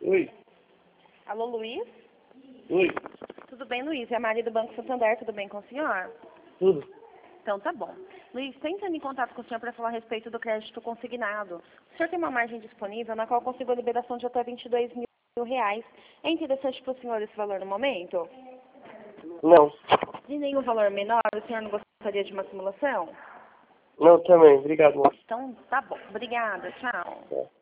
Oi. Alô, Luiz? Oi. Tudo bem, Luiz? É a Maria do Banco Santander, tudo bem com o senhor? Tudo. Então tá bom. Luiz, estou entrando em contato com o senhor para falar a respeito do crédito consignado. O senhor tem uma margem disponível na qual consigo a liberação de até R$ 22.000. É interessante para o senhor esse valor no momento? Não. De nenhum valor menor, o senhor não gostaria de uma simulação? Não, também. Obrigado, moço. Então tá bom. Obrigada, tchau. É.